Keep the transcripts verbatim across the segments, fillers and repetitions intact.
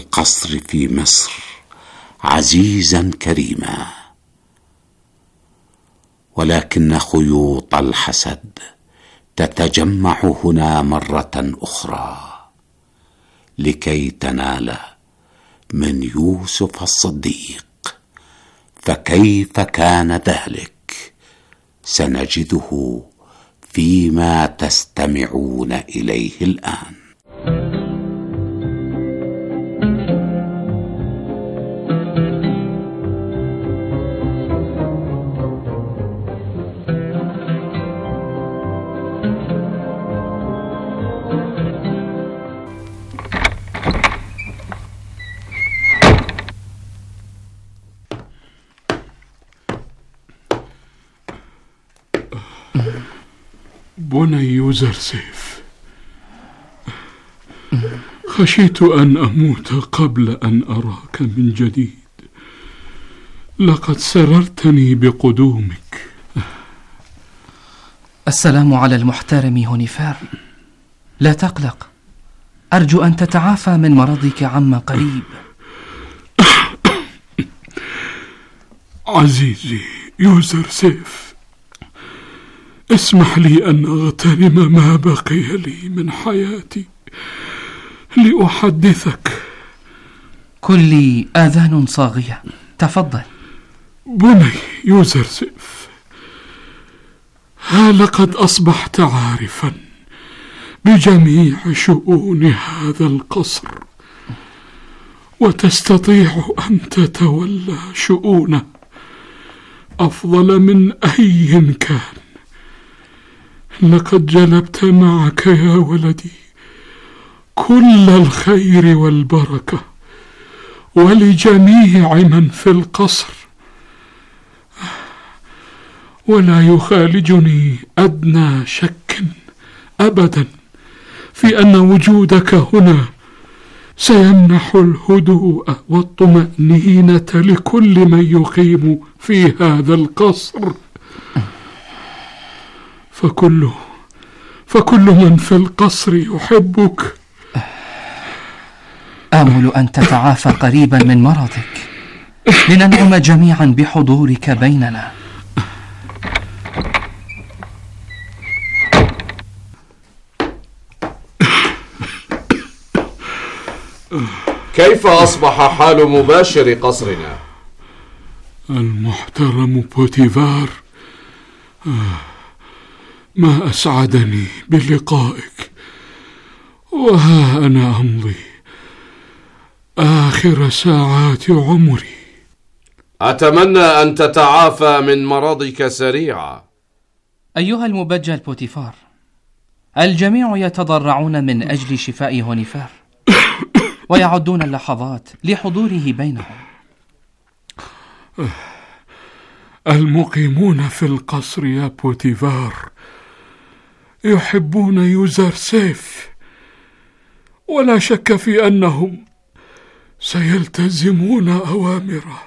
القصر في مصر عزيزا كريما، ولكن خيوط الحسد تتجمع هنا مرة أخرى لكي تنال من يوسف الصديق. فكيف كان ذلك؟ سنجده فيما تستمعون إليه الآن. بني يوزرسيف، خشيت أن أموت قبل أن أراك من جديد. لقد سررتني بقدومك. السلام على المحترم هونيفر. لا تقلق، أرجو أن تتعافى من مرضك عما قريب. عزيزي يوزرسيف، اسمح لي أن أغتنم ما بقي لي من حياتي لأحدثك. كل آذان صاغية، تفضل. بني يوزرسيف، ها لقد أصبحت عارفا بجميع شؤون هذا القصر، وتستطيع أن تتولى شؤونه أفضل من أي كان. لقد جلبت معك يا ولدي كل الخير والبركة ولجميع من في القصر، ولا يخالجني أدنى شك أبدا في أن وجودك هنا سيمنح الهدوء والطمأنينة لكل من يقيم في هذا القصر. فكل فكل من في القصر يحبك. آمل أن تتعافى قريبا من مرضك لننعم جميعا بحضورك بيننا. كيف أصبح حال مباشر قصرنا؟ المحترم بوتيفار، ما أسعدني بلقائك، وها أنا أمضي آخر ساعات عمري. أتمنى أن تتعافى من مرضك سريعا. أيها المبجل بوتيفار، الجميع يتضرعون من أجل شفاء هونيفر ويعدون اللحظات لحضوره بينهم. المقيمون في القصر يا بوتيفار يحبون يوزرسيف، ولا شك في أنهم سيلتزمون أوامره.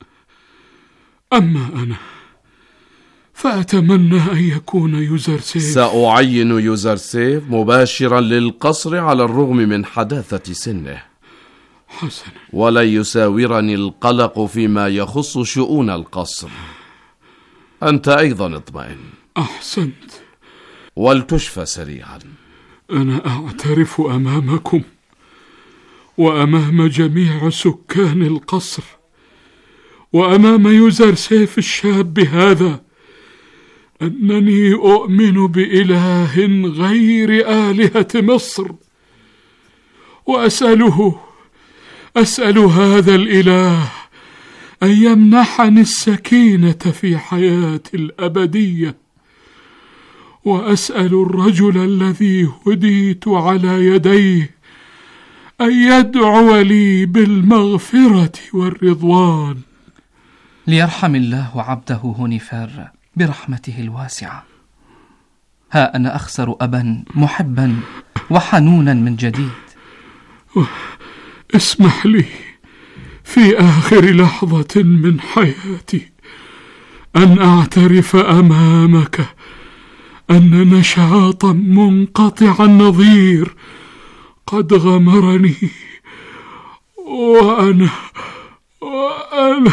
أما أنا فأتمنى أن يكون يوزرسيف. سأعين يوزرسيف مباشرا للقصر على الرغم من حداثة سنه. حسنا. ولا يساورني القلق فيما يخص شؤون القصر. أنت أيضا اطمئن. أحسنت. ولتشفى سريعا. أنا أعترف أمامكم وأمام جميع سكان القصر وأمام يوزرسيف الشاب هذا أنني أؤمن بإله غير آلهة مصر، وأسأله أسأل هذا الإله أن يمنحني السكينة في حياتي الأبدية، وأسأل الرجل الذي هديت على يديه أن يدعو لي بالمغفرة والرضوان. ليرحم الله عبده هونيفر برحمته الواسعة. ها أنا أخسر أبا محبا وحنونا من جديد. اسمح لي في آخر لحظة من حياتي أن أعترف أمامك أن نشاطا منقطع النظير قد غمرني وأنا وأنا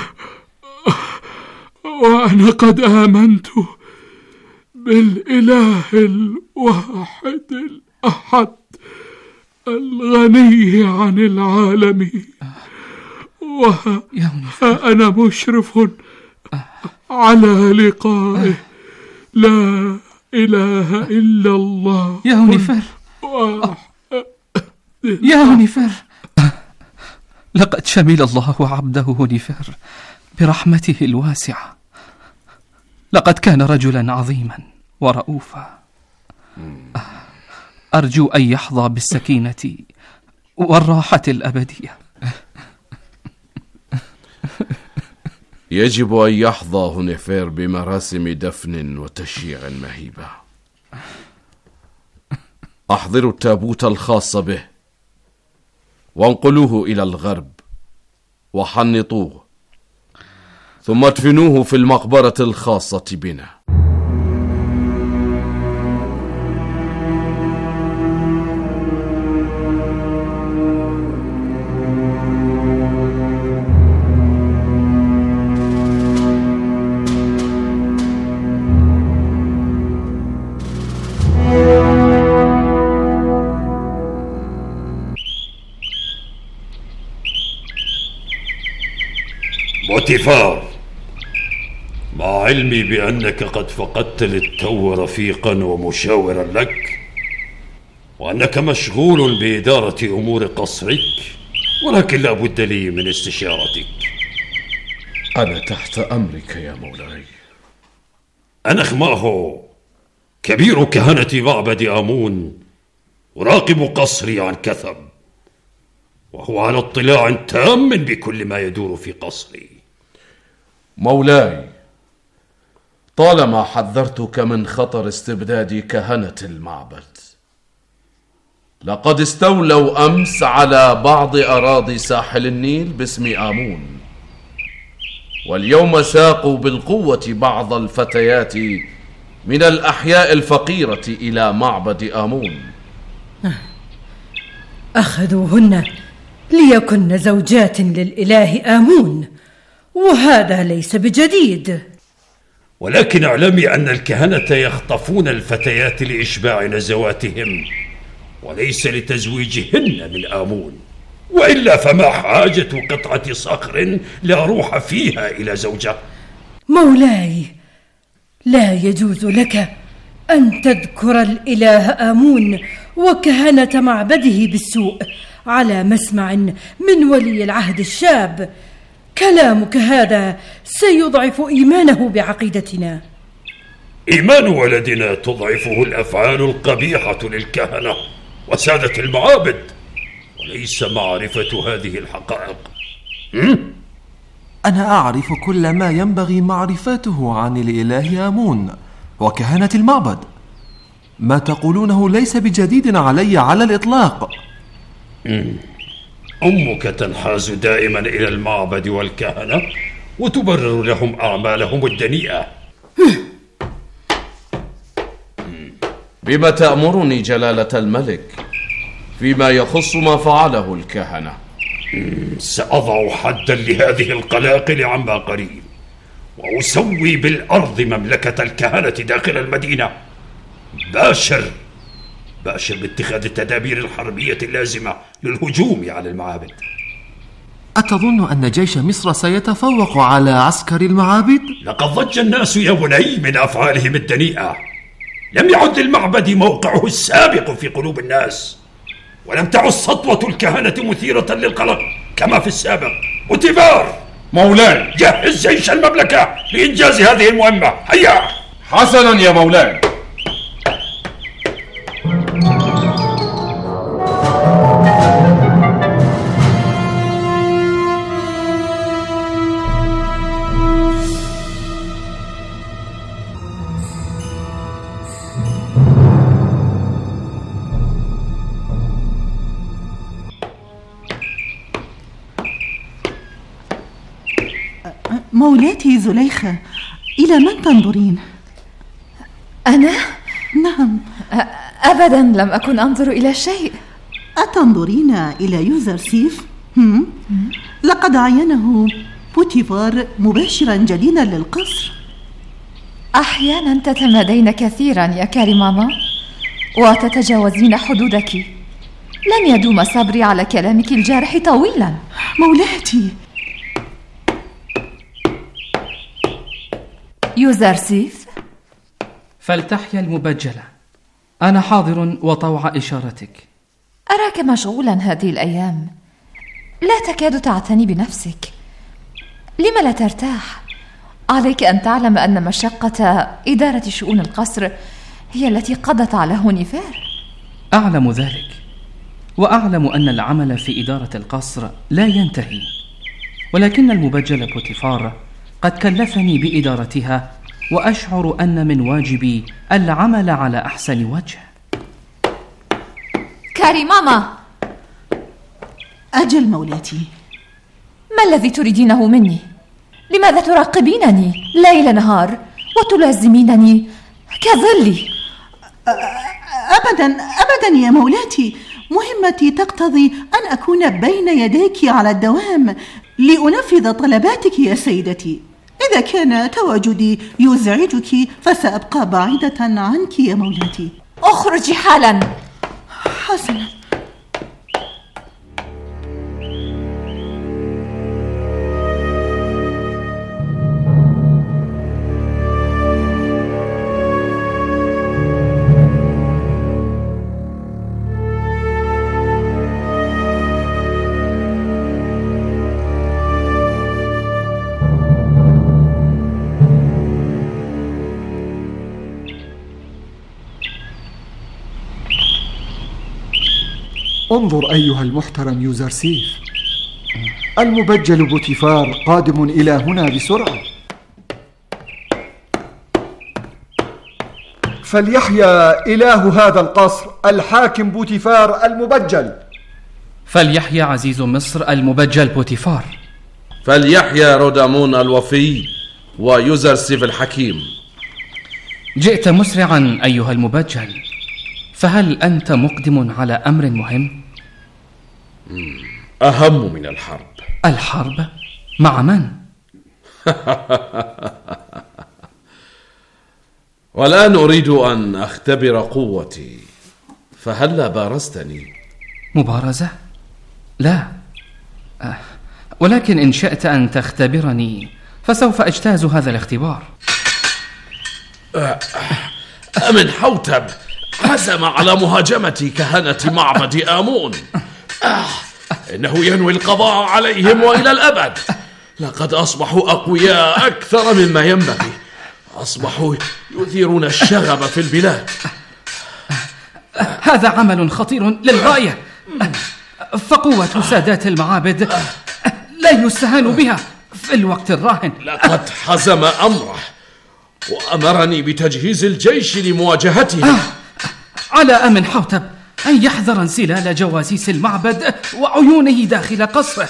وأنا قد آمنت بالإله الواحد الأحد الغني عن العالمين، وأنا مشرف على لقائه. لا إله إلا الله. يا هونيفر، يا هونيفر، لقد شمل الله عبده هونيفر برحمته الواسعة. لقد كان رجلا عظيما ورؤوفا. أرجو أن يحظى بالسكينة والراحة الأبدية. يجب أن يحظى هونيفر بمراسم دفن وتشييع مهيبة. أحضروا التابوت الخاص به وانقلوه إلى الغرب وحنطوه، ثم ادفنوه في المقبرة الخاصة بنا. بوتيفار، مع علمي بأنك قد فقدت للتو رفيقا ومشاورا لك، وأنك مشغول بإدارة أمور قصرك، ولكن لا بد لي من استشارتك. أنا تحت أمرك يا مولاي. أنا خماهو، كبير كهنة معبد آمون، أراقب قصري عن كثب، وهو على اطلاع تام بكل ما يدور في قصري. مولاي، طالما حذرتك من خطر استبداد كهنة المعبد. لقد استولوا أمس على بعض أراضي ساحل النيل باسم آمون، واليوم ساقوا بالقوة بعض الفتيات من الأحياء الفقيرة إلى معبد آمون. أخذوهن ليكن زوجات للإله آمون، وهذا ليس بجديد. ولكن اعلمي أن الكهنة يخطفون الفتيات لإشباع نزواتهم، وليس لتزويجهن من آمون، وإلا فما حاجة قطعة صخر لا روح فيها إلى زوجة؟ مولاي، لا يجوز لك أن تذكر الإله آمون وكهنة معبده بالسوء على مسمع من ولي العهد الشاب. كلامك هذا سيضعف إيمانه بعقيدتنا. إيمان ولدنا تضعفه الأفعال القبيحة للكهنة وسادة المعابد، وليس معرفة هذه الحقائق. م? أنا أعرف كل ما ينبغي معرفته عن الإله آمون وكهنة المعبد. ما تقولونه ليس بجديد علي على الإطلاق. م. أمك تنحاز دائما إلى المعبد والكهنة وتبرر لهم أعمالهم الدنيئة. بما تأمرني جلالة الملك فيما يخص ما فعله الكهنة؟ سأضع حدا لهذه القلاقل عما قريب، وأسوي بالأرض مملكة الكهنة داخل المدينة. باشر باشر باتخاذ التدابير الحربية اللازمة للهجوم على المعابد. أتظن أن جيش مصر سيتفوق على عسكر المعابد؟ لقد ضج الناس يا بني من أفعالهم الدنيئة. لم يعد للمعبد موقعه السابق في قلوب الناس، ولم تعد سطوة الكهنة مثيرة للقلق كما في السابق. بوتيفار مولاي، جهز جيش المملكة لإنجاز هذه المهمة. هيا. حسنا يا مولاي. مولاتي زليخة، إلى من تنظرين؟ أنا؟ نعم. أبدا لم أكن أنظر إلى شيء. أتنظرين إلى يوزرسيف؟ لقد عينه بوتيفار مباشرا جديدا للقصر. أحيانا تتمادين كثيرا يا كاريماما وتتجاوزين حدودك. لن يدوم صبري على كلامك الجارح طويلا. مولاتي. يوزرسيف، فلتحيا المبجلة. أنا حاضر وطوع إشارتك. أراك مشغولا هذه الأيام، لا تكاد تعتني بنفسك. لم لا ترتاح؟ عليك أن تعلم أن مشقة إدارة شؤون القصر هي التي قضت على هونيفير. أعلم ذلك، وأعلم أن العمل في إدارة القصر لا ينتهي، ولكن المبجل بوتيفار قد كلفني بإدارتها، وأشعر أن من واجبي العمل على أحسن وجه. كاريماما. أجل مولاتي. ما الذي تريدينه مني؟ لماذا تراقبينني ليل نهار وتلازمينني كظلي؟ أبدا أبدا يا مولاتي، مهمتي تقتضي أن أكون بين يديك على الدوام لأنفذ طلباتك يا سيدتي. إذا كان تواجدي يزعجك فسأبقى بعيدة عنك يا مولاتي. اخرجي حالا. حسنا. انظر أيها المحترم يوزرسيف، المبجل بوتيفار قادم إلى هنا بسرعة. فليحيا إله هذا القصر الحاكم بوتيفار المبجل. فليحيا عزيز مصر المبجل بوتيفار. فليحيا رودامون الوفي ويوزرسيف الحكيم. جئت مسرعا أيها المبجل، فهل أنت مقدم على أمر مهم؟ أهم من الحرب. الحرب؟ مع من؟ والآن أريد أن أختبر قوتي، فهل بارزتني؟ مبارزة؟ لا، أه. ولكن إن شئت أن تختبرني فسوف أجتاز هذا الاختبار. أمن حوتب عزم على مهاجمة كهنة معبد آمون. آه إنه ينوي القضاء عليهم وإلى الأبد. لقد أصبحوا أقوياء أكثر مما ينبغي، أصبحوا يثيرون الشغب في البلاد. هذا عمل خطير للغاية، فقوة سادات المعابد لا يستهان بها في الوقت الراهن. لقد حزم أمره وأمرني بتجهيز الجيش لمواجهتهم. على أمن حوتب أن يحذر انسلال جواسيس المعبد وعيونه داخل قصره.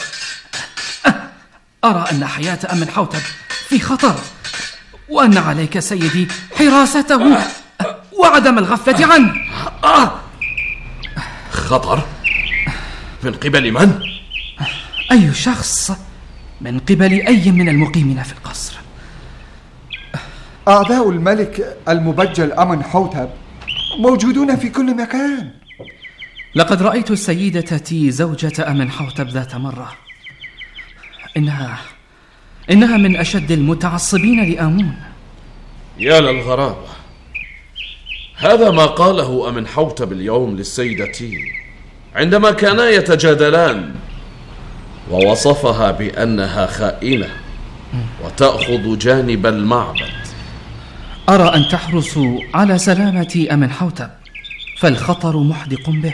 أرى أن حياة أمن حوتب في خطر، وأن عليك سيدي حراسته وعدم الغفلة عنه. خطر؟ من قبل من؟ أي شخص، من قبل أي من المقيمين في القصر. أعداء الملك المبجل أمن حوتب موجودون في كل مكان. لقد رأيت السيدة تي زوجة أمن حوتب ذات مرة. إنها إنها من أشد المتعصبين لآمون. يا للغرابة، هذا ما قاله أمن حوتب اليوم للسيدة تي عندما كانا يتجادلان، ووصفها بأنها خائنة وتأخذ جانب المعبد. أرى أن تحرصوا على سلامة أمن حوتب، فالخطر محدق به.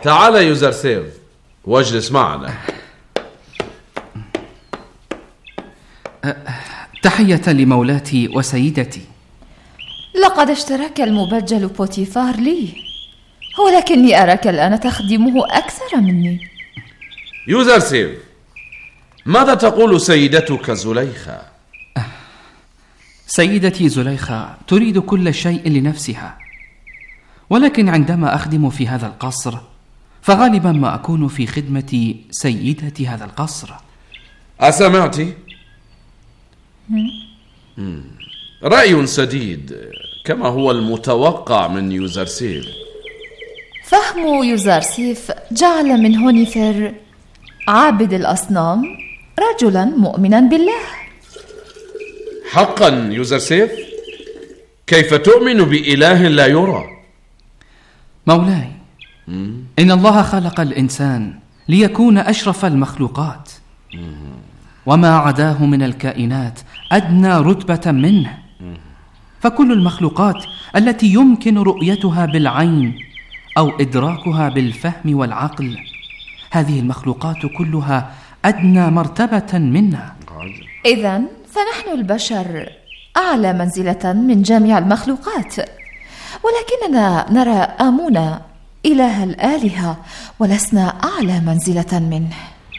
تعال يوزرسيف واجلس معنا. تحية لمولاتي وسيدتي. لقد اشترك المبجل بوتيفار لي، ولكني أراك الآن تخدمه أكثر مني. يوزرسيف، ماذا تقول سيدتك زليخة؟ سيدتي زليخة تريد كل شيء لنفسها، ولكن عندما أخدم في هذا القصر فغالبا ما أكون في خدمة سيدة هذا القصر. أسمعت؟ رأي سديد كما هو المتوقع من يوزرسيف. فهم يوزرسيف جعل من هونيفر عابد الأصنام رجلا مؤمنا بالله. حقا يوزرسيف؟ كيف تؤمن بإله لا يرى؟ مولاي، إن الله خلق الإنسان ليكون أشرف المخلوقات، وما عداه من الكائنات أدنى رتبة منه، فكل المخلوقات التي يمكن رؤيتها بالعين أو إدراكها بالفهم والعقل، هذه المخلوقات كلها أدنى مرتبة منا. إذن فنحن البشر أعلى منزلة من جميع المخلوقات، ولكننا نرى آمون إله الآلهة ولسنا أعلى منزلة منه.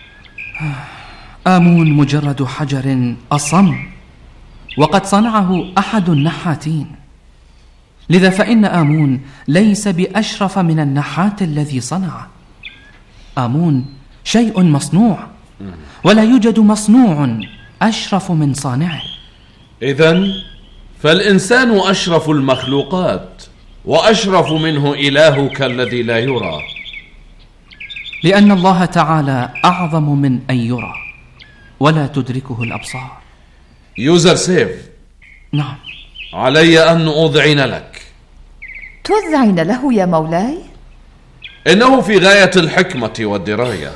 آمون مجرد حجر أصم، وقد صنعه أحد النحاتين، لذا فإن آمون ليس بأشرف من النحات الذي صنعه. آمون شيء مصنوع، ولا يوجد مصنوع أشرف من صانعه. إذن فالإنسان أشرف المخلوقات، وأشرف منه إلهك الذي لا يرى، لأن الله تعالى أعظم من أن يرى ولا تدركه الأبصار. يوزرسيف، نعم، علي أن أذعن لك. تذعن له يا مولاي؟ إنه في غاية الحكمة والدراية.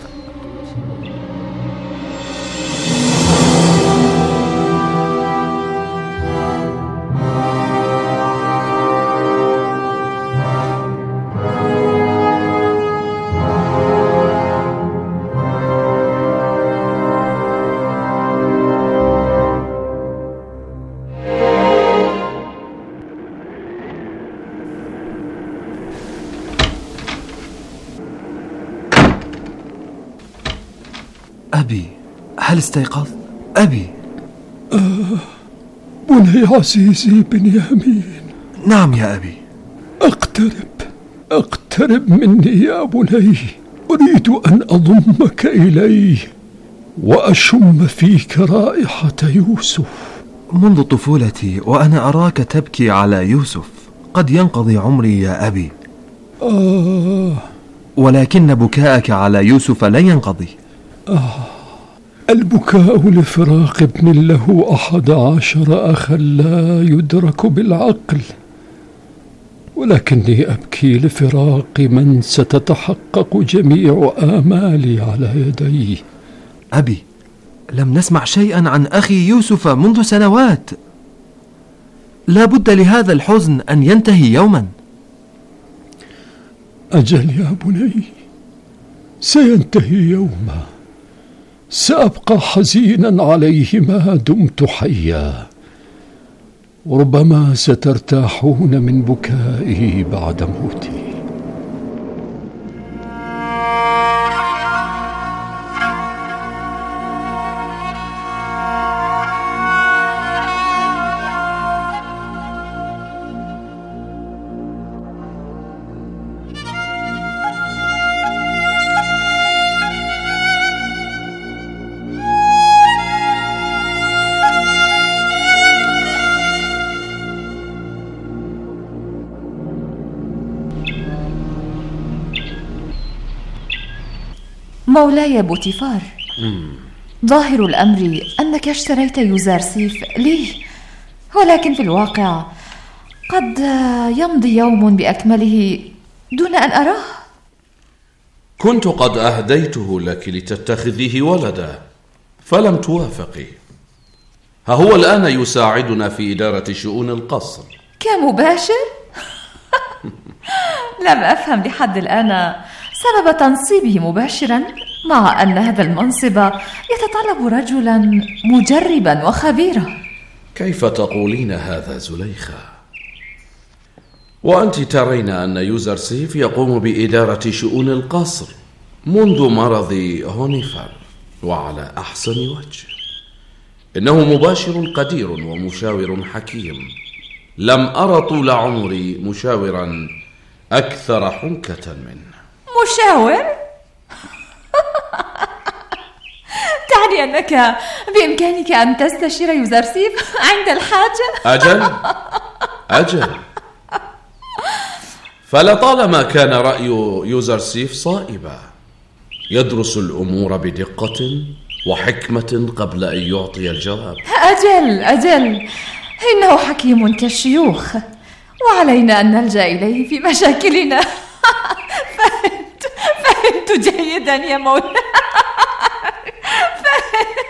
أبي، هل استيقظ؟ أبي. آه بني عزيزي بنيامين. نعم يا أبي. اقترب اقترب مني يا بني، أريد أن أضمك إلي وأشم فيك رائحة يوسف. منذ طفولتي وأنا أراك تبكي على يوسف. قد ينقضي عمري يا أبي. آه ولكن بكاءك على يوسف لا ينقضي. آه البكاء لفراق ابن له أحد عشر أخا لا يدرك بالعقل، ولكني أبكي لفراق من ستتحقق جميع آمالي على يديه. أبي، لم نسمع شيئا عن أخي يوسف منذ سنوات. لا بد لهذا الحزن أن ينتهي يوما. أجل يا بني، سينتهي يوما. سأبقى حزينا عليه ما دمت حيا، وربما سترتاحون من بكائي بعد موتي. مولاي بوتيفار، ظاهر الأمر أنك اشتريت يوزرسيف لي، ولكن في الواقع قد يمضي يوم بأكمله دون أن أراه. كنت قد أهديته لك لتتخذيه ولدا فلم توافقي. ها هو الآن يساعدنا في إدارة شؤون القصر كمباشر. لم أفهم لحد الآن سبب تنصيبه مباشرا، مع أن هذا المنصب يتطلب رجلا مجربا وخبيرا. كيف تقولين هذا زليخة؟ وأنت ترين أن يوزرسيف يقوم بإدارة شؤون القصر منذ مرض هونيفر وعلى أحسن وجه. إنه مباشر قدير ومشاور حكيم. لم أرى طول عمري مشاورا أكثر حنكة منه. مشاور؟ تعني أنك بإمكانك أن تستشير يوزرسيف عند الحاجة؟ أجل أجل فلطالما كان رأي يوزرسيف صائبا، يدرس الأمور بدقة وحكمة قبل أن يعطي الجواب. أجل أجل إنه حكيم كالشيوخ، وعلينا أن نلجأ إليه في مشاكلنا. فهمت فهمت جيدا يا مولاي. فهمت.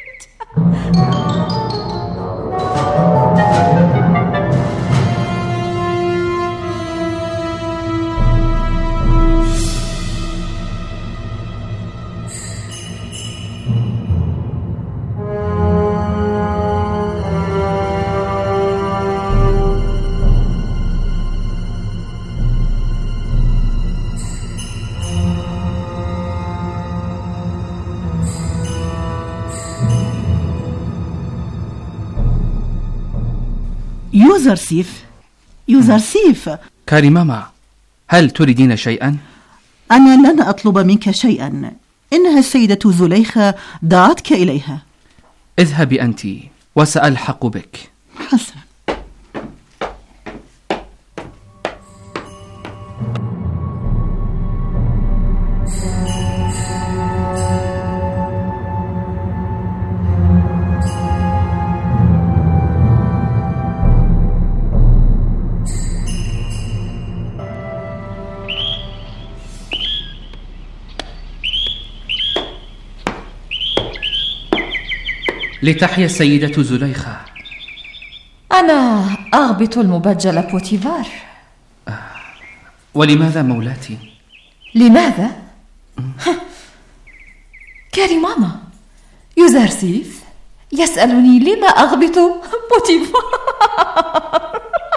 يوزرسيف يوزرسيف كاريماما، هل تريدين شيئا؟ أنا لن أطلب منك شيئا، إنها السيدة زليخة دعتك إليها. اذهبي أنت وسألحق بك. حسنا. لتحيا السيدة زليخة. أنا أغبط المبجل بوتيفار. ولماذا مولاتي؟ لماذا؟ كاريماما، يوزرسيف يسألني لما أغبط بوتيفار.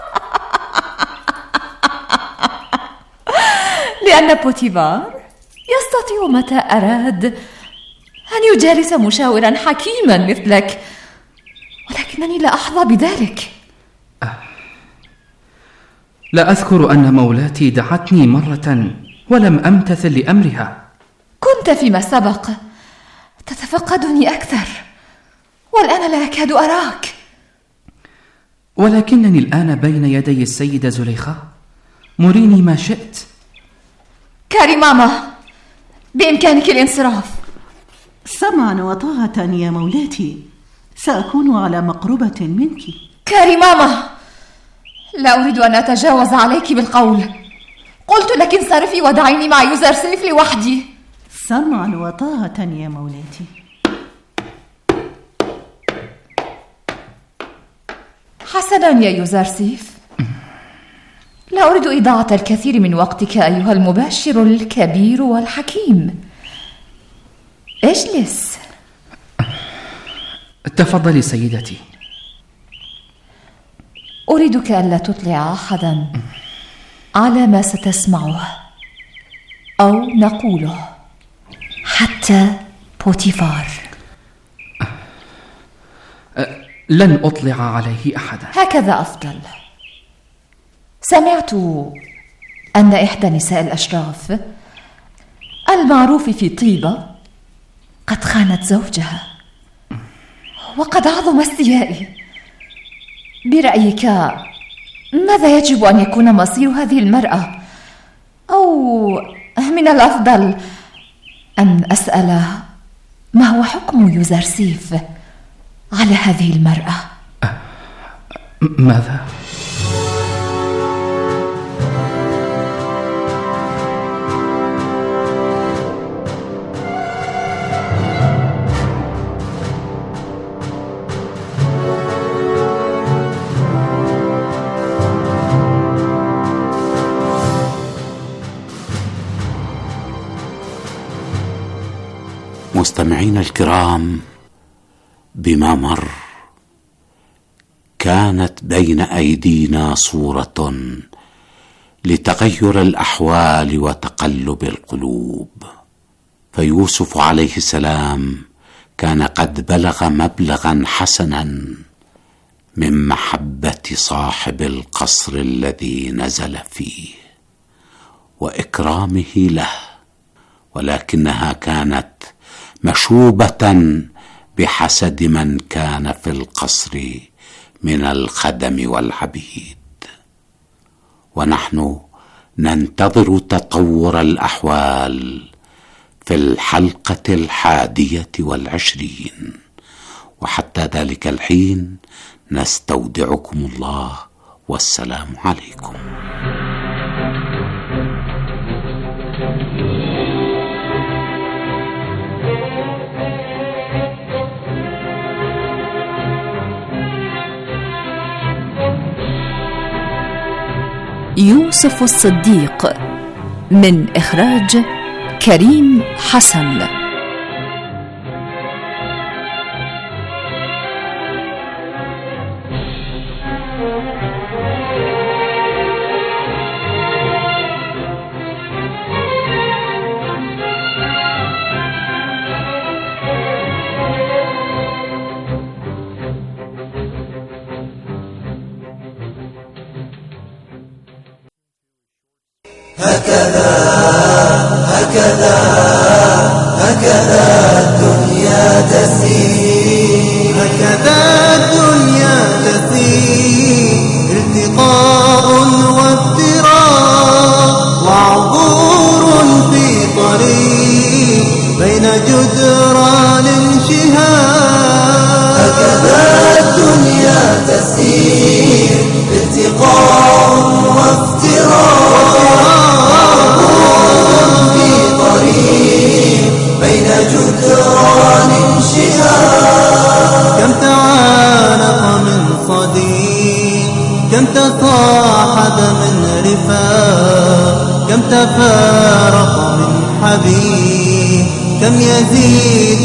لأن بوتيفار يستطيع متى أراد أن يجالس مشاورا حكيما مثلك، ولكنني لا أحظى بذلك. لا أذكر أن مولاتي دعتني مرة ولم أمتثل لأمرها. كنت فيما سبق تتفقدني أكثر، والآن لا أكاد أراك. ولكنني الآن بين يدي السيدة زليخة، مريني ما شئت. كاريماما، بإمكانك الانصراف. سمعا وطاعة يا مولاتي، سأكون على مقربة منك. كاريماما، لا أريد أن أتجاوز عليك بالقول. قلت لك انصرفي ودعيني مع يوزرسيف لوحدي. سمعا وطاعة يا مولاتي. حسنا يا يوزرسيف، لا أريد إضاعة الكثير من وقتك أيها المباشر الكبير والحكيم. اجلس. تفضلي سيدتي. أريدك ألا تطلع أحدا على ما ستسمعه أو نقوله، حتى بوتيفار. لن أطلع عليه أحدا. هكذا أفضل. سمعت أن إحدى نساء الأشراف المعروف في طيبة قد خانت زوجها، وقد عظم استيائي. برأيك ماذا يجب أن يكون مصير هذه المرأة؟ أو من الأفضل أن أسأل ما هو حكم يوزرسيف على هذه المرأة؟ ماذا؟ مستمعين الكرام، بما مر كانت بين أيدينا صورة لتغير الأحوال وتقلب القلوب. فيوسف عليه السلام كان قد بلغ مبلغا حسنا من محبة صاحب القصر الذي نزل فيه وإكرامه له، ولكنها كانت مشوبة بحسد من كان في القصر من الخدم والعبيد. ونحن ننتظر تطور الأحوال في الحلقة الحادية والعشرين، وحتى ذلك الحين نستودعكم الله والسلام عليكم. يوسف الصديق، من إخراج كريم حسن. هكذا هكذا هكذا الدنيا تسير، هكذا الدنيا تسير، التقاء وافتراق وعبور في طريق بين جدران شهاب. هكذا الدنيا تسير، التقاء وافتراق بين جدران شهاب. كم تعانق من صديق، كم تصاحب من رفاق، كم تفارق من حبيب، كم يزيد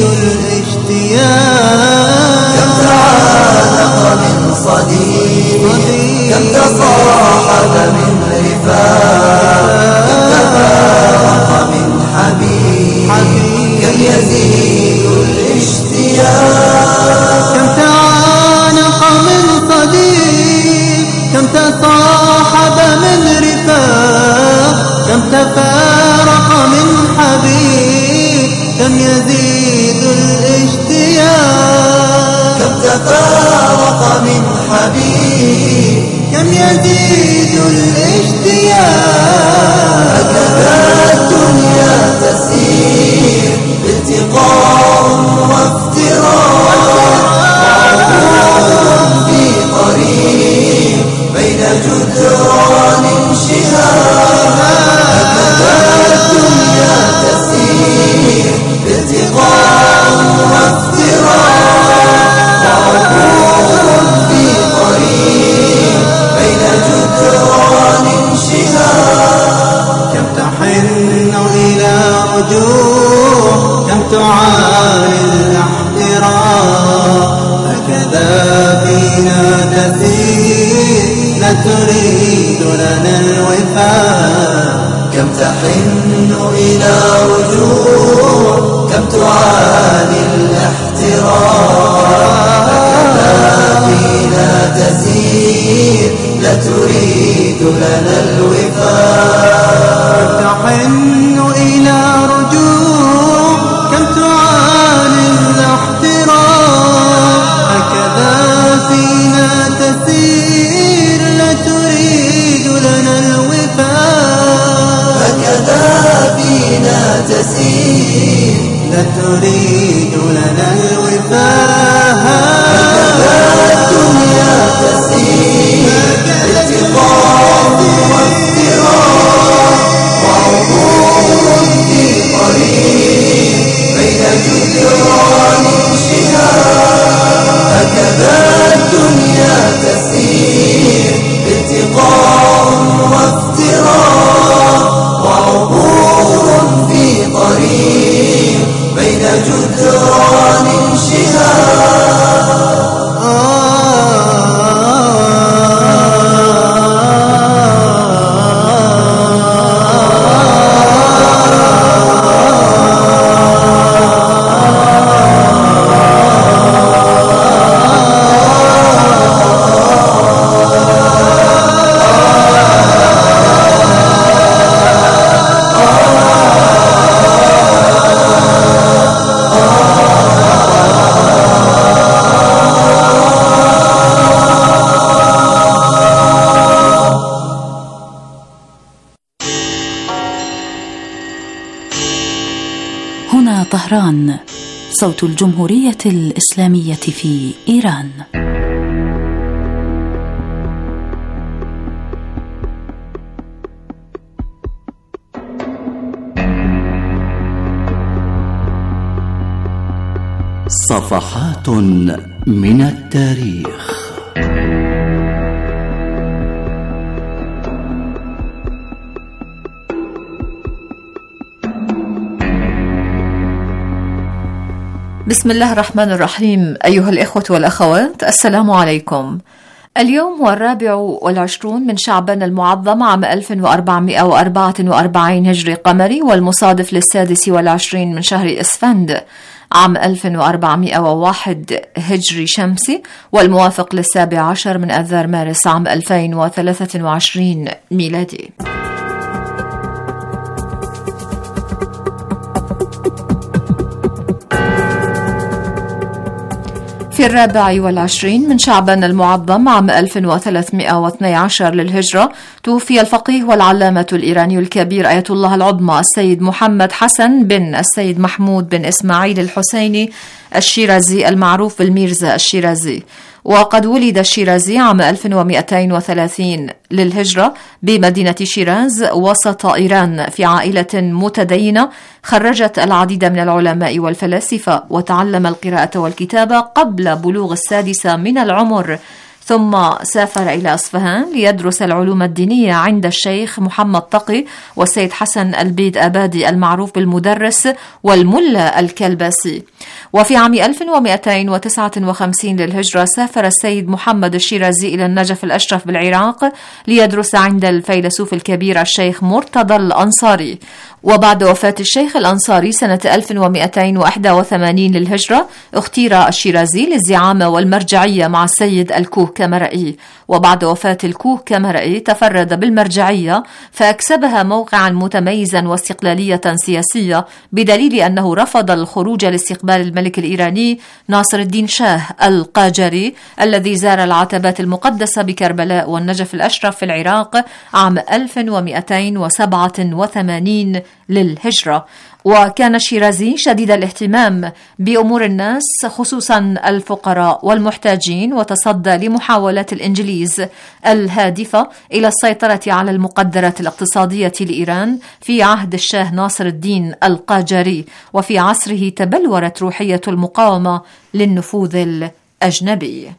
الاشتياق. كم تعانق من صديق، كم تصاحب من رفاق، كم تفارق من حبيب، كم يزيد الاشتياق. كم تعانق من صديق، كم تصاحب من رفاق، كم تفارق من حبيب، كم يزيد الاشتياق. كم تفارق من حبيب، كم يزيد الاشتياق. هكذا الدنيا تسير، التقاء وافتراق وعبور في طريق بين جدران شهاب. هكذا الدنيا تسير، التقاء وافتراق وعبور في طريق بين جدران شهاب. كم تحن إلى رجوع، كم تعاني الاحتراق، هكذا فينا تسير، لا تريد لنا الوفاء. كم تحن إلى رجوع، كم تعاني الاحتراق، هكذا فينا تسير، لا تريد لنا الوفاء. تحن إلى رجوع، كم تعاني الاحتراق، هكذا فينا تسير، لا تريد لنا الوفاء. هكذا فينا تسير، لا تريد لنا الوفاء. هكذا الدنيا تسير، التقاء وافتراق وعبور في طهران، صوت الجمهورية الإسلامية في إيران. صفحات من التاريخ. بسم الله الرحمن الرحيم. أيها الإخوة والأخوات، السلام عليكم. اليوم هو الرابع والعشرون من شعبان المعظم عام ألف وأربعمائة وأربعة وأربعين هجري قمري، والمصادف للسادس والعشرين من شهر إسفند عام ألف وأربعمائة وواحد هجري شمسي، والموافق للسابع عشر من أذار مارس عام ألفين وثلاثة وعشرين ميلادي. في الرابع والعشرين من شعبان المعظم عام ألف وثلاثمائة واثني عشر للهجرة توفي الفقيه والعلامة الإيراني الكبير آية الله العظمى السيد محمد حسن بن السيد محمود بن إسماعيل الحسيني الشيرازي المعروف بالميرزا الشيرازي. وقد ولد الشيرازي عام ألف ومئتين وثلاثين للهجرة بمدينة شيراز وسط إيران في عائلة متدينة خرجت العديد من العلماء والفلاسفة، وتعلم القراءة والكتابة قبل بلوغ السادسة من العمر، ثم سافر إلى أصفهان ليدرس العلوم الدينية عند الشيخ محمد تقي والسيد حسن البيد أبادي المعروف بالمدرس والملا الكلباسي. وفي عام ألف ومئتين وتسعة وخمسين للهجرة سافر السيد محمد الشيرازي إلى النجف الأشرف بالعراق ليدرس عند الفيلسوف الكبير الشيخ مرتضى الأنصاري. وبعد وفاة الشيخ الأنصاري سنة ألف ومئتين وواحد وثمانين للهجرة اختير الشيرازي للزعامة والمرجعية مع السيد الكوكمرئي. وبعد وفاة الكوكمرئي تفرد بالمرجعية فأكسبها موقعا متميزا واستقلالية سياسية، بدليل أنه رفض الخروج لاستقبال الملك الإيراني ناصر الدين شاه القاجري الذي زار العتبات المقدسة بكربلاء والنجف الأشرف في العراق عام ألف ومئتين وسبعة وثمانين للهجرة. وكان الشيرازي شديد الاهتمام بأمور الناس خصوصا الفقراء والمحتاجين، وتصدى لمحاولات الإنجليز الهادفة إلى السيطرة على المقدرات الاقتصادية لإيران في عهد الشاه ناصر الدين القاجري، وفي عصره تبلورت روحية المقاومة للنفوذ الأجنبي.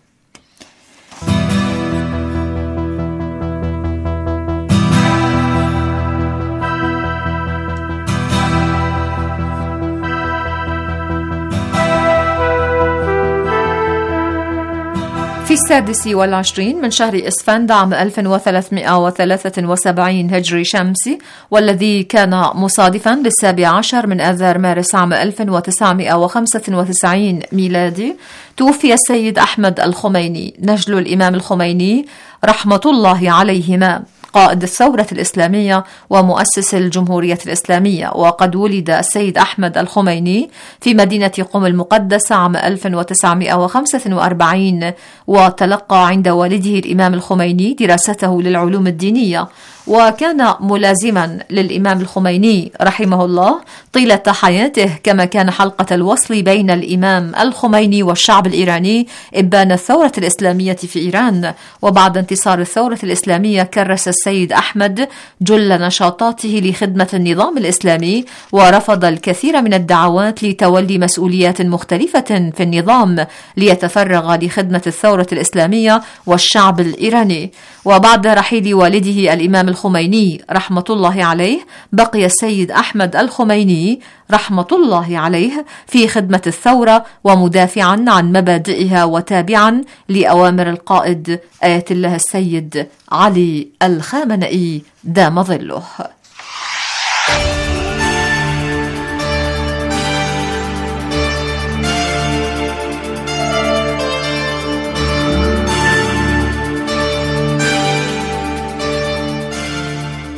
في السادس والعشرين من شهر إسفند عام ألف وثلاثمائة وثلاثة وسبعين هجري شمسي، والذي كان مصادفا للسابع عشر من آذار مارس عام ألف وتسعمائة وخمسة وتسعين ميلادي، توفي السيد أحمد الخميني نجل الإمام الخميني رحمة الله عليهما، قائد الثورة الإسلامية ومؤسس الجمهورية الإسلامية. وقد ولد السيد أحمد الخميني في مدينة قم المقدسة عام ألف وتسعمائة وخمسة وأربعين، وتلقى عند والده الإمام الخميني دراسته للعلوم الدينية، وكان ملازما للإمام الخميني رحمه الله طيلة حياته، كما كان حلقة الوصل بين الإمام الخميني والشعب الإيراني إبان الثورة الإسلامية في إيران. وبعد انتصار الثورة الإسلامية كرس السيد أحمد جل نشاطاته لخدمة النظام الإسلامي، ورفض الكثير من الدعوات لتولي مسؤوليات مختلفة في النظام ليتفرغ لخدمة الثورة الإسلامية والشعب الإيراني. وبعد رحيل والده الإمام الخميني رحمة الله عليه بقي السيد أحمد الخميني رحمة الله عليه في خدمة الثورة ومدافعا عن مبادئها وتابعا لأوامر القائد آية الله السيد علي الخامنئي دام ظله.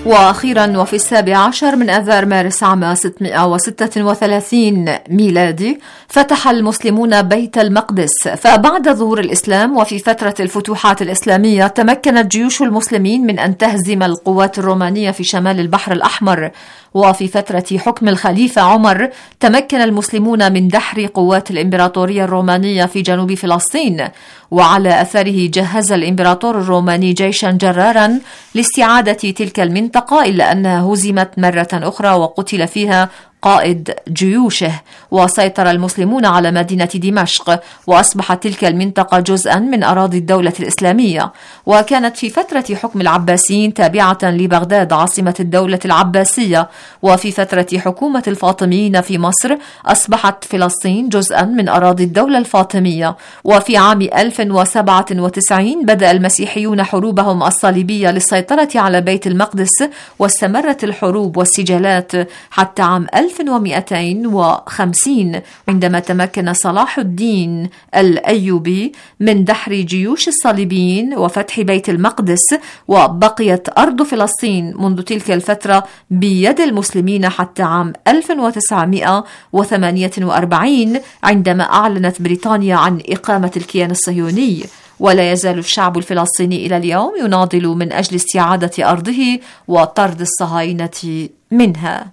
وأخيرا وفي السابع عشر من آذار مارس عام ستمائة وستة وثلاثين ميلادي فتح المسلمون بيت المقدس. فبعد ظهور الإسلام وفي فترة الفتوحات الإسلامية تمكنت جيوش المسلمين من أن تهزم القوات الرومانية في شمال البحر الأحمر. وفي فترة حكم الخليفة عمر تمكن المسلمون من دحر قوات الإمبراطورية الرومانية في جنوب فلسطين. وعلى أثره جهز الإمبراطور الروماني جيشا جرارا لاستعادة تلك المنطقة، إلا أنها هزمت مرة أخرى وقتل فيها قائد جيوشه. وسيطر المسلمون على مدينة دمشق، وأصبحت تلك المنطقة جزءا من أراضي الدولة الإسلامية. وكانت في فترة حكم العباسيين تابعة لبغداد عاصمة الدولة العباسية. وفي فترة حكومة الفاطميين في مصر أصبحت فلسطين جزءا من أراضي الدولة الفاطمية. وفي عام ألف وسبعة وتسعين بدأ المسيحيون حروبهم الصليبية للسيطرة على بيت المقدس، واستمرت الحروب والسجالات حتى عام ألف ومئتين وخمسين عندما تمكن صلاح الدين الأيوبي من دحر جيوش الصليبيين وفتح بيت المقدس. وبقيت أرض فلسطين منذ تلك الفترة بيد المسلمين حتى عام ألف وتسعمائة وثمانية وأربعين عندما أعلنت بريطانيا عن إقامة الكيان الصهيوني. ولا يزال الشعب الفلسطيني إلى اليوم يناضل من أجل استعادة أرضه وطرد الصهاينة منها.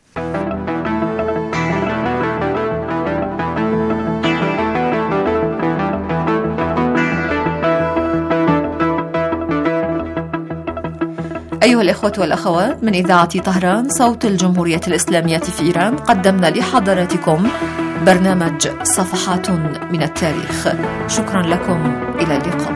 أيها الإخوة والأخوات، من إذاعة طهران صوت الجمهورية الإسلامية في إيران قدمنا لحضراتكم برنامج صفحات من التاريخ. شكرا لكم، إلى اللقاء.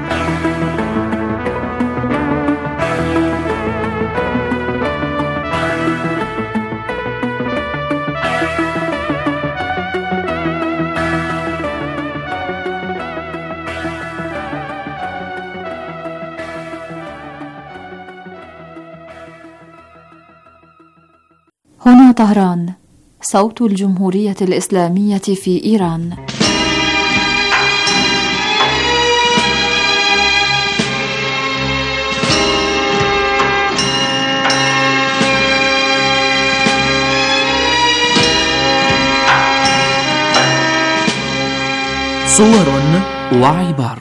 هنا طهران صوت الجمهورية الإسلامية في إيران. صور وعبر.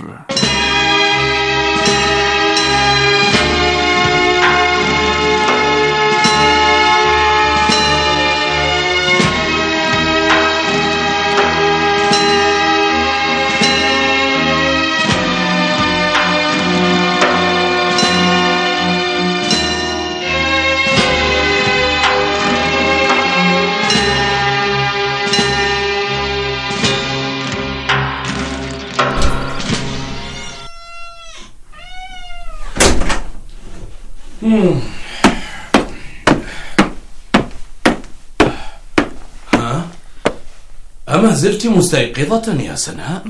ها؟ أما زلت مستيقظة يا سناء؟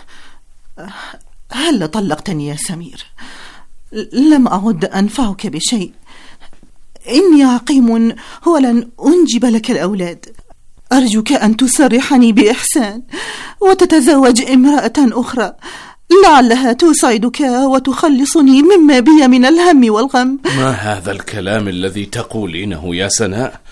هل طلقتني يا سمير؟ لم أعد أنفعك بشيء. إني عقيم ولن أنجب لك الأولاد. أرجوك أن تسرحني بإحسان وتتزوج امرأة أخرى، لعلها تسعدك وتخلصني مما بي من الهم والغم. ما هذا الكلام الذي تقولينه يا سناء؟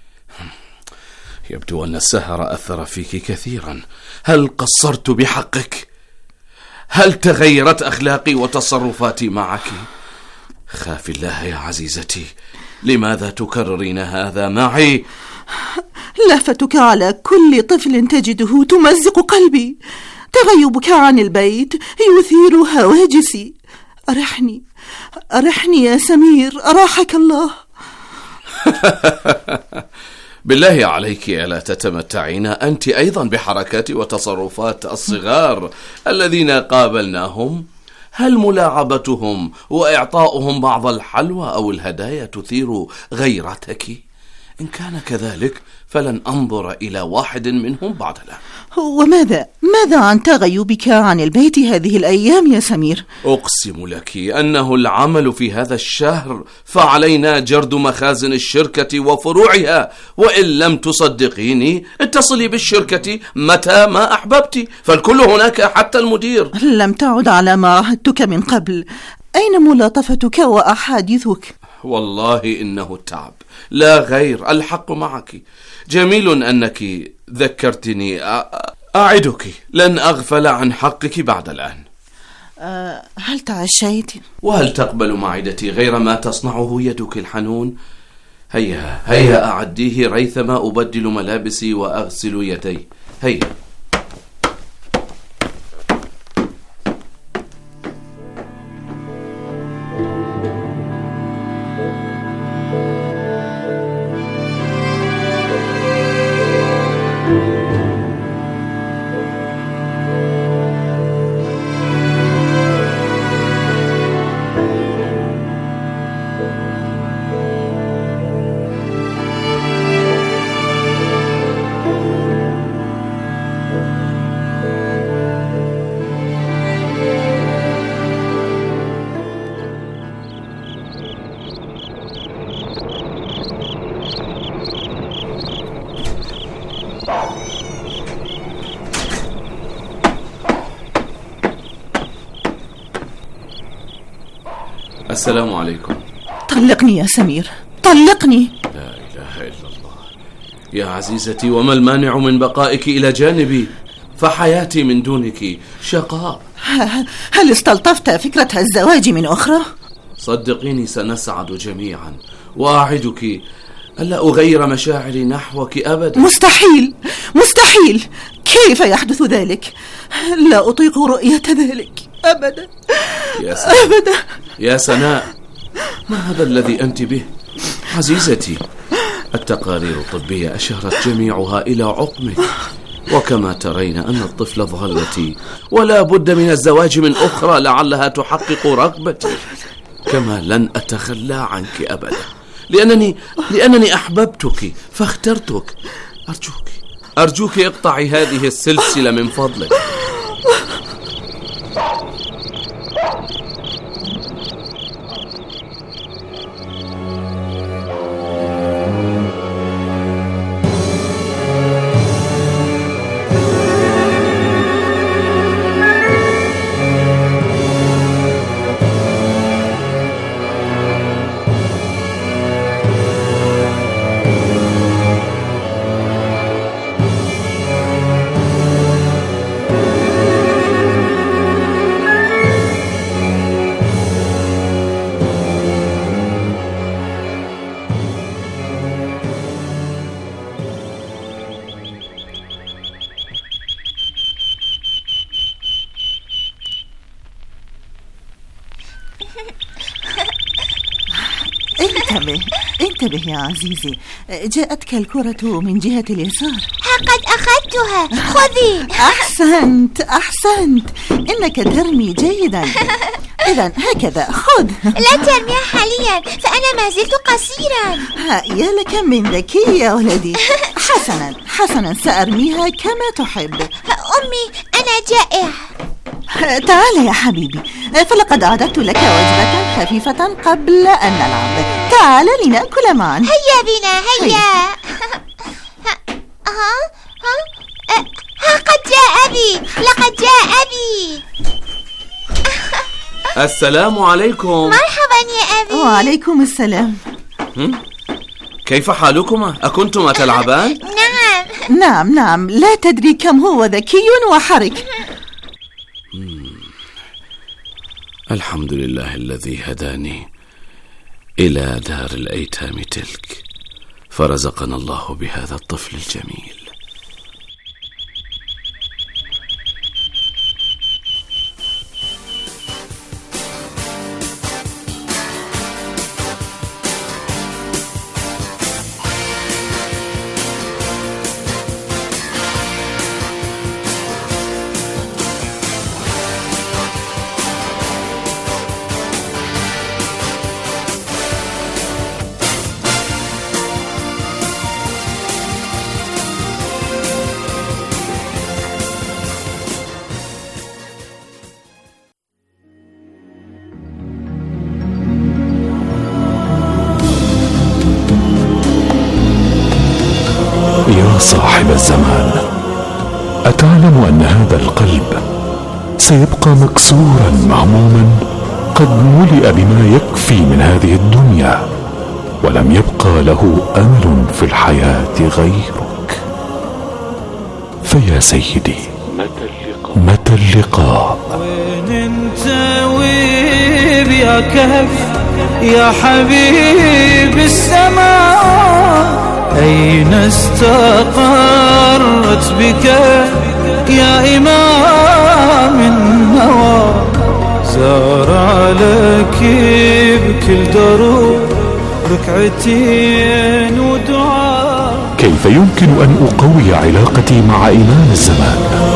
يبدو أن السهر أثر فيك كثيرا. هل قصرت بحقك؟ هل تغيرت أخلاقي وتصرفاتي معك؟ خاف الله يا عزيزتي، لماذا تكررين هذا معي؟ لفتك على كل طفل تجده تمزق قلبي. تغيبك عن البيت يثير هواجسي. أرحني أرحني يا سمير، أراحك الله. بالله عليك ألا تتمتعين أنت أيضا بحركات وتصرفات الصغار الذين قابلناهم؟ هل ملاعبتهم وإعطاؤهم بعض الحلوى أو الهدايا تثير غيرتك؟ إن كان كذلك فلن أنظر إلى واحد منهم بعد الآن. وماذا ماذا عن تغيبك عن البيت هذه الأيام يا سمير؟ أقسم لك أنه العمل في هذا الشهر، فعلينا جرد مخازن الشركة وفروعها، وإن لم تصدقيني اتصلي بالشركة متى ما أحببت، فالكل هناك حتى المدير. لم تعد على ما عهدتك من قبل. أين ملاطفتك وأحاديثك؟ والله إنه التعب لا غير، الحق معك. جميل أنك ذكرتني. أعدك لن أغفل عن حقك بعد الآن. أه هل تعشيت؟ وهل تقبل معدتي غير ما تصنعه يدك الحنون؟ هيا هيا أعديه ريثما أبدل ملابسي وأغسل يدي. هيا. السلام عليكم. طلقني يا سمير، طلقني. لا إله إلا الله. يا عزيزتي، وما المانع من بقائك إلى جانبي؟ فحياتي من دونك شقاء. هل استلطفت فكرة الزواج من أخرى؟ صدقيني سنسعد جميعا، وأعدك ألا أغير مشاعري نحوك أبدا. مستحيل مستحيل، كيف يحدث ذلك؟ لا أطيق رؤية ذلك أبدا يا سناء. أبدا يا سناء، ما هذا الذي أنت به؟ عزيزتي، التقارير الطبية أشارت جميعها إلى عقمك، وكما ترين أن الطفل ضالتي، ولا بد من الزواج من أخرى لعلها تحقق رغبتي. كما لن أتخلى عنك أبدا، لأنني لأنني أحببتك فاخترتك. أرجوك أرجوك اقطعي هذه السلسلة من فضلك. انتبه انتبه يا عزيزي، جاءتك الكرة من جهة اليسار. قد أخذتها، خذي. أحسنت أحسنت، إنك ترمي جيدا. إذن هكذا، خذ. لا ترميها حاليا، فأنا ما زلت قصيرا. يا لك من ذكي يا ولدي. حسنا حسنا، سأرميها كما تحب. أمي أنا جائع. تعال يا حبيبي، فلقد أعددت لك وجبة خفيفة قبل أن نلعب. تعال لنأكل معا. هيا بنا هيا. ها ها ها قد جاء أبي، لقد جاء أبي. السلام عليكم. مرحبا يا أبي. وعليكم السلام. كيف حالكما؟ أكنتما تلعبان؟ نعم نعم نعم، لا تدري كم هو ذكي وحرك. الحمد لله الذي هداني إلى دار الأيتام تلك، فرزقنا الله بهذا الطفل الجميل. يا صاحب الزمان، أتعلم أن هذا القلب سيبقى مكسورا مهموما قد ملئ بما يكفي من هذه الدنيا، ولم يبقى له أمل في الحياة غيرك. فيا سيدي، متى اللقاء؟ وين انت ويبي يا كهف يا حبيب السماء؟ أين استقرت بك يا إمام النوى؟ زار لك بكل دروب ركعتين ودعاء. كيف يمكن أن أقوي علاقتي مع إمام الزمان؟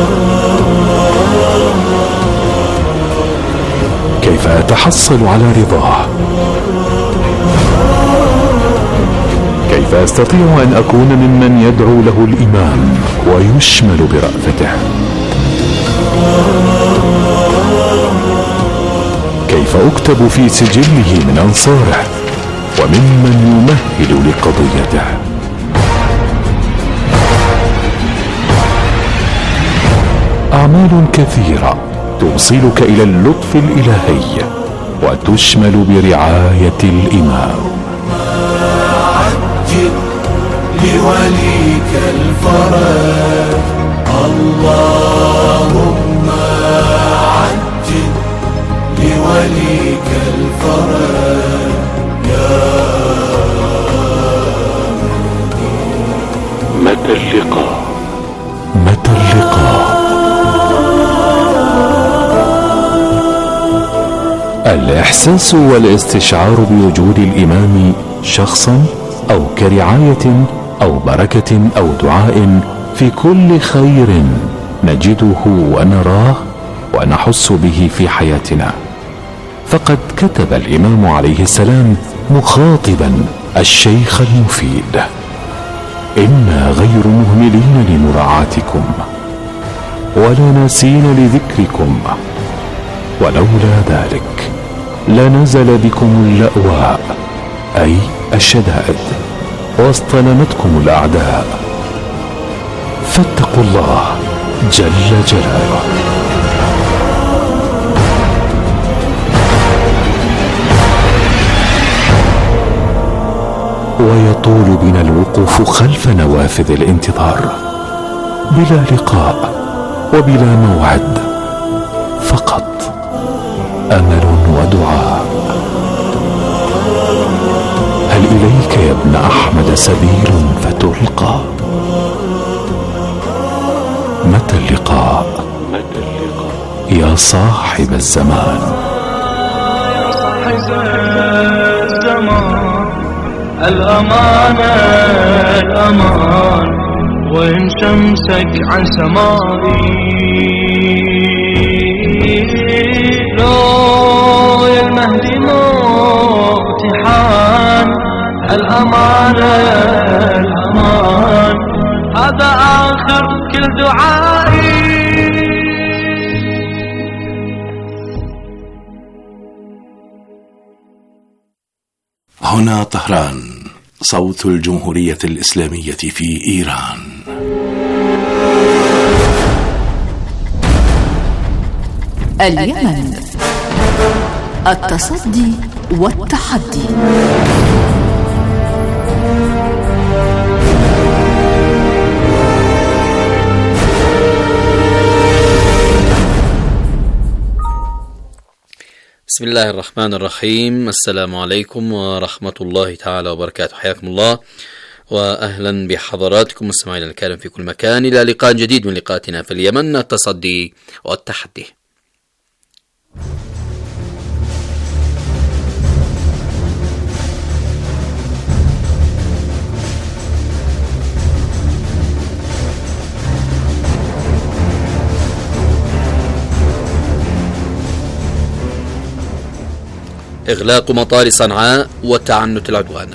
كيف أتحصل على رضاه؟ كيف أستطيع أن أكون ممن يدعو له الإمام ويشمل برأفته؟ كيف أكتب في سجله من أنصاره وممن يمهل لقضيته؟ أعمال كثيرة توصلك إلى اللطف الإلهي وتشمل برعاية الإمام. عجل لوليك الفرج اللهم عجل لوليك الفرج يا متى اللقاء؟ متى اللقاء؟ الإحساس والاستشعار بوجود الإمام شخصا أو كرعاية أو بركة أو دعاء في كل خير نجده ونراه ونحس به في حياتنا. فقد كتب الإمام عليه السلام مخاطبا الشيخ المفيد: إنا غير مهملين لمراعاتكم ولا ناسين لذكركم، ولولا ذلك لنزل بكم اللأواء أي الشدائد واصطلمتكم الأعداء، فاتقوا الله جل جلاله. ويطول بنا الوقوف خلف نوافذ الانتظار بلا لقاء وبلا موعد، فقط أمل ودعاء. هل إليك يا ابن أحمد سبيل فتلقى؟ متى اللقاء يا صاحب الزمان؟ الأمانة الأمان وإن شمسك عن سمائي لو يا المهدي موتحان الأمانة الأمان هذا آخر كل دعائي. هنا طهران، صوت الجمهورية الإسلامية في إيران. اليمن، التصدي والتحدي. بسم الله الرحمن الرحيم. السلام عليكم ورحمة الله تعالى وبركاته. حياكم الله وأهلا بحضراتكم مستمعينا الكرام في كل مكان، إلى لقاء جديد من لقاءاتنا في اليمن، التصدي والتحدي. إغلاق مطار صنعاء وتعنت العدوان.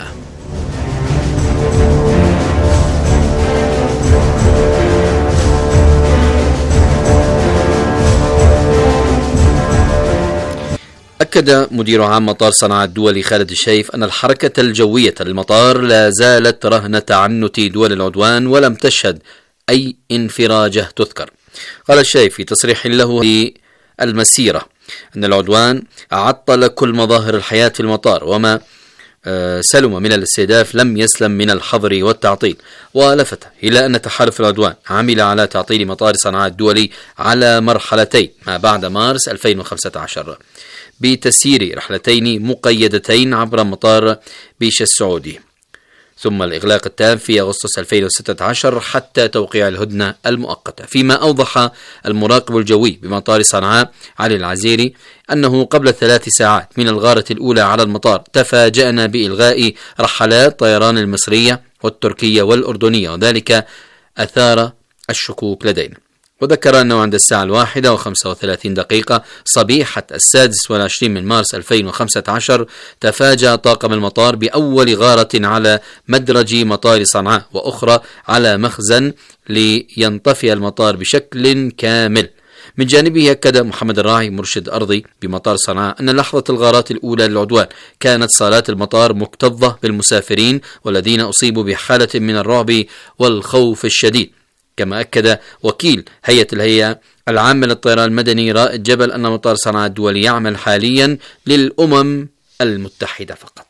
أكد مدير عام مطار صنعاء الدولي خالد الشيف أن الحركة الجوية للمطار لا زالت رهن تعنت دول العدوان ولم تشهد أي انفراجة تذكر. قال الشيف في تصريح له المسيرة: أن العدوان عطل كل مظاهر الحياة في المطار، وما سلم من الاستهداف لم يسلم من الحظر والتعطيل. ولفت إلى أن تحالف العدوان عمل على تعطيل مطار صنعاء الدولي على مرحلتين ما بعد مارس ألفين وخمسة عشر بتسيير رحلتين مقيدتين عبر مطار بيش السعودي، ثم الإغلاق التام في أغسطس ألفين وستة عشر حتى توقيع الهدنة المؤقتة. فيما أوضح المراقب الجوي بمطار صنعاء علي العزيري أنه قبل ثلاث ساعات من الغارة الأولى على المطار تفاجأنا بإلغاء رحلات طيران المصرية والتركية والأردنية، وذلك أثار الشكوك لدينا. وذكر أنه عند الساعة الواحدة وخمسة وثلاثين دقيقة صبيحة السادس والعشرين من مارس ألفين وخمسة عشر تفاجأ طاقم المطار بأول غارة على مدرج مطار صنعاء وأخرى على مخزن لينطفئ المطار بشكل كامل. من جانبه أكد محمد الراعي مرشد أرضي بمطار صنعاء أن لحظة الغارات الأولى للعدوان كانت صالات المطار مكتظة بالمسافرين والذين أصيبوا بحالة من الرعب والخوف الشديد. كما أكد وكيل هيئة الهيئة العامة للطيران المدني رائد جبل أن مطار صنعاء الدولي يعمل حاليا للأمم المتحدة فقط.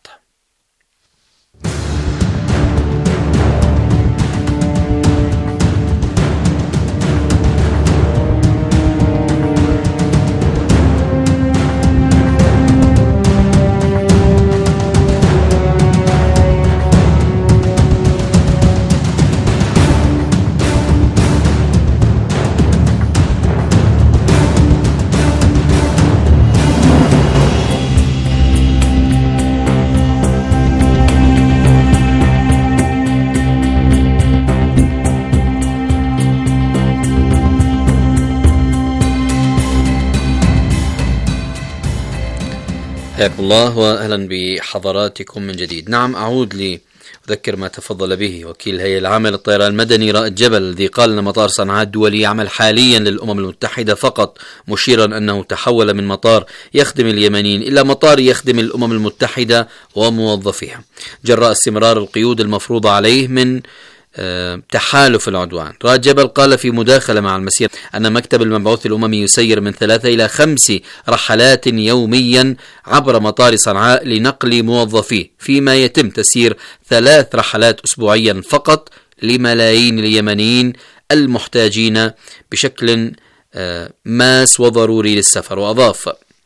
حياكم الله وأهلا بحضراتكم من جديد. نعم، أعود لأذكر ما تفضل به وكيل الهيئة العامة للطيران المدني رائد جبل الذي قال أن مطار صنعاء الدولي يعمل حاليا للأمم المتحدة فقط، مشيرا أنه تحول من مطار يخدم اليمنيين إلى مطار يخدم الأمم المتحدة وموظفيها جراء استمرار القيود المفروضة عليه من تحالف العدوان. رائد جبل قال في مداخلة مع المسير أن مكتب المبعوث الأممي يسير من ثلاثة إلى خمس رحلات يوميا عبر مطار صنعاء لنقل موظفيه، فيما يتم تسيير ثلاث رحلات أسبوعيا فقط لملايين اليمنيين المحتاجين بشكل ماس وضروري للسفر. وأضاف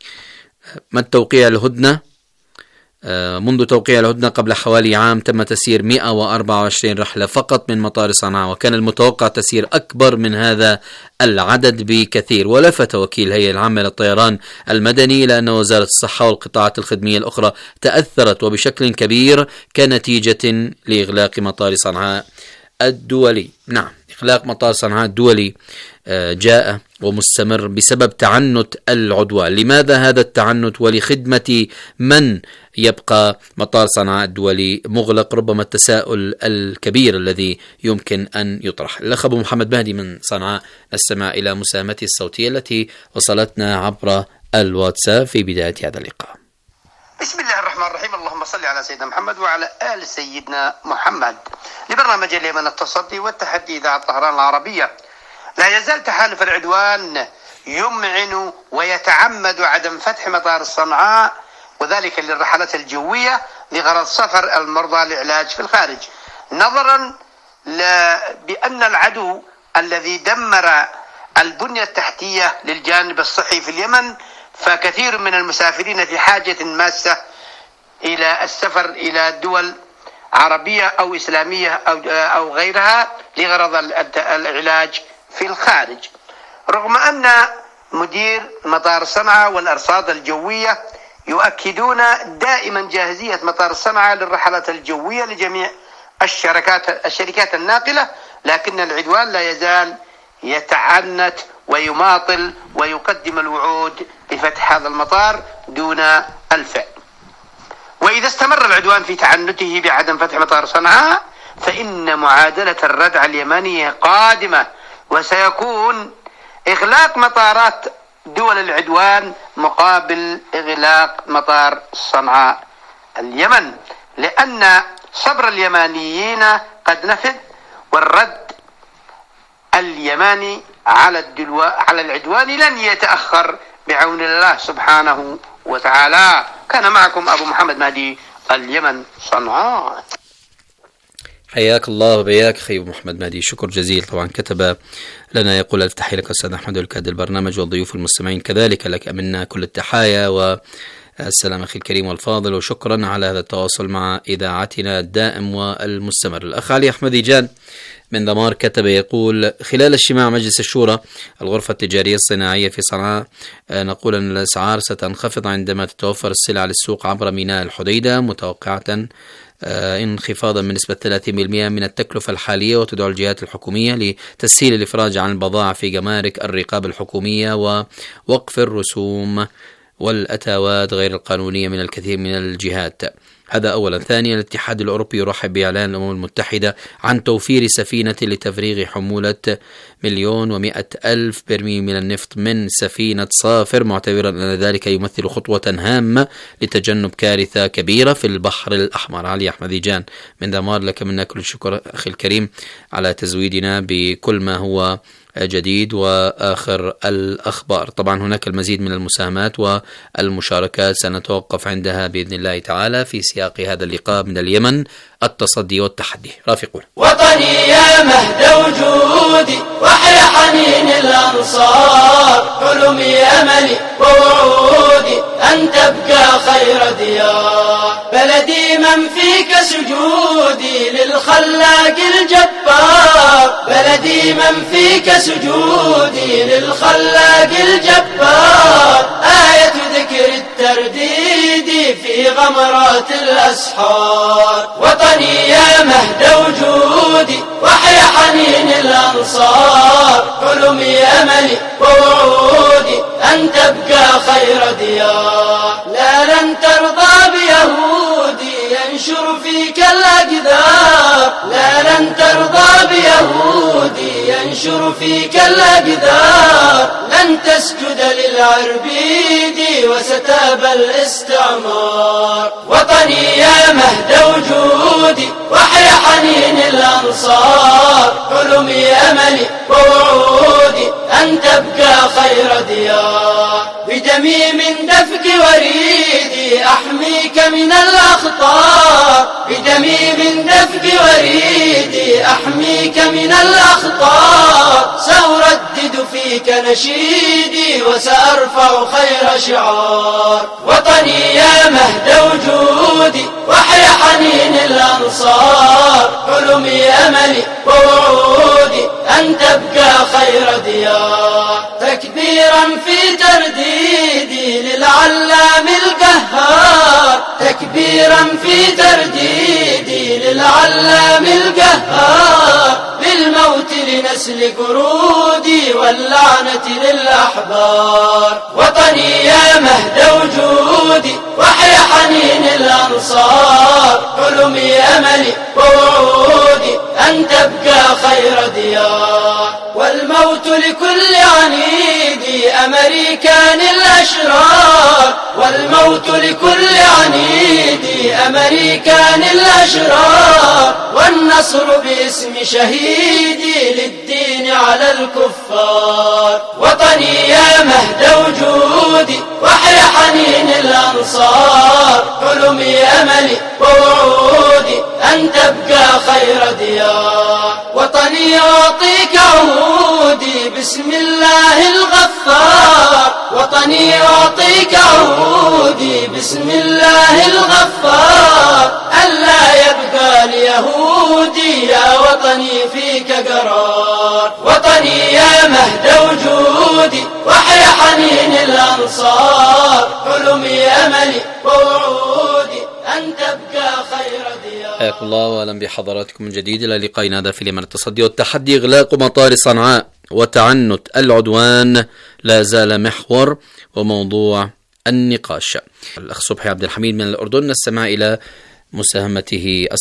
من توقيع الهدنة منذ توقيع الهدنة قبل حوالي عام تم تسيير مئة وأربعة وعشرين رحلة فقط من مطار صنعاء، وكان المتوقع تسيير أكبر من هذا العدد بكثير. ولفت وكيل الهيئة العامة للطيران المدني إلى أن وزارة الصحة والقطاعات الخدمية الأخرى تأثرت وبشكل كبير كنتيجة لإغلاق مطار صنعاء الدولي. نعم، إغلاق مطار صنعاء الدولي جاء ومستمر بسبب تعنت العدوان. لماذا هذا التعنت ولخدمة من يبقى مطار صنعاء الدولي مغلق؟ ربما التساؤل الكبير الذي يمكن أن يطرح. الأخ أبو محمد مهدي من صنعاء نستمع إلى مساهمته الصوتية التي وصلتنا عبر الواتساب في بداية هذا اللقاء. بسم الله الرحمن الرحيم، اللهم صل على سيدنا محمد وعلى آل سيدنا محمد. لبرنامج اليمن التصدي والتحدي إذاعة طهران العربية. لا يزال تحالف العدوان يمعن ويتعمد عدم فتح مطار صنعاء، وذلك للرحلات الجوية لغرض سفر المرضى لعلاج في الخارج، نظرا بأن العدو الذي دمر البنية التحتية للجانب الصحي في اليمن، فكثير من المسافرين في حاجة ماسة إلى السفر إلى دول عربية أو إسلامية أو أو غيرها لغرض العلاج في الخارج، رغم أن مدير مطار صنعاء والأرصاد الجوية يؤكدون دائما جاهزية مطار صنعاء للرحلات الجوية لجميع الشركات الشركات الناقلة، لكن العدوان لا يزال يتعنت ويماطل ويقدم الوعود بفتح هذا المطار دون الفعل. وإذا استمر العدوان في تعنته بعدم فتح مطار صنعاء فإن معادلة الردع اليمنية قادمة، وسيكون إغلاق مطارات دول العدوان مقابل إغلاق مطار صنعاء اليمن، لأن صبر اليمانيين قد نفذ، والرد اليماني على الدلو... على العدوان لن يتأخر بعون الله سبحانه وتعالى. كان معكم أبو محمد مهدي، اليمن، صنعاء. حياك الله وبياك أخي محمد مهدي، شكر جزيل. طبعا كتب لنا يقول ألف تحية لك أستاذ أحمد والكاد البرنامج والضيوف المستمعين، كذلك لك منا كل التحايا والسلام أخي الكريم والفاضل، وشكرا على هذا التواصل مع إذاعتنا الدائم والمستمر. الأخ علي أحمد جان من دمار كتب يقول خلال اجتماع مجلس الشورى الغرفة التجارية الصناعية في صنعاء نقول أن الأسعار ستنخفض عندما تتوفر السلع للسوق عبر ميناء الحديدة، متوقعة انخفاضا بنسبة ثلاثين بالمئة من التكلفة الحالية، وتدعو الجهات الحكومية لتسهيل الإفراج عن البضائع في جمارك الرقابة الحكومية ووقف الرسوم والأتاوات غير القانونية من الكثير من الجهات. هذا أولا. ثانيا، الاتحاد الأوروبي يرحب بإعلان الأمم المتحدة عن توفير سفينة لتفريغ حمولة مليون ومئة ألف برميل من النفط من سفينة صافر، معتبرا أن ذلك يمثل خطوة هامة لتجنب كارثة كبيرة في البحر الأحمر. علي أحمد جان من دمار، لك منا كل الشكر أخي الكريم على تزويدنا بكل ما هو جديد وآخر الأخبار. طبعا هناك المزيد من المساهمات والمشاركات سنتوقف عندها بإذن الله تعالى في سياق هذا اللقاء من اليمن، التصدي والتحدي. رافقون. وطني يا مهد وجودي وحيا حنين الأنصار، حلمي أملي ووعودي أن تبقى خير ديار، بلدي من فيك سجودي للخلاق الجبار، بلدي من فيك سجودي للخلاق الجبار، آية ذكر الترديد في غمرات الأسحار. وطني يا مهد وجودي وحيا حنين الأنصار، حلمي أملي ووعودي أن تبقى خير ديار، لا لن ترضى بيهودي ينشر فيك الأقدار، لا لن ترضى بيهودي ينشر فيك الأقدار، لن تسجد للعربيد وستاب الاستعمار. وطني يا مهد وجودي وحيا حنين الأنصار، حلمي أملي ووعودي أن تبقى خير ديار، بدمي من دفق وريدي أحميك من الأخطار، بدمي من دفق وريدي أحميك من الأخطار، سأردد فيك نشيدي وسأرفع خير شعار. وطني يا مهد وجودي وحيا حنين الأنصار، حلمي أملي ووعودي أن تبقى خير ديار، تكبيرا في ترديدي للعلام القهار، تكبيرا في ترديدي للعلام القهار، بالموت لنسل قرودي واللعنة للأحبار. وطني يا مهد وجودي وحيا حنين الأنصار، حلمي أملي ووعودي أن تبقى خير ديار، والموت لكل عنيد أمريكان الأشرار، والموت لكل عنيد أمريكان الأشرار، والنصر باسم شهيدي للدين على الكفار. وطني يا مهد وجودي وحيا حنين الأنصار، حلمي أملي ووعودي أن تبقى خير ديار، وطني أعطيك عهودي بسم الله الغفار، وطني أعطيك عهودي بسم الله الغفار، ألا يبقى ليهودي يا وطني فيك قرار. وطني يا مهد وجودي وحيا حنين الأنصار، حلمي أملي ووعودي أن تبقى خير ديار. حياكم الله وأهلا بحضراتكم من جديد إلى لقائنا هذا في اليمن التصدي والتحدي. إغلاق مطار صنعاء وتعنت العدوان لا زال محور وموضوع النقاش. الأخ صبحي عبد الحميد من الأردن نستمع إلى مساهمته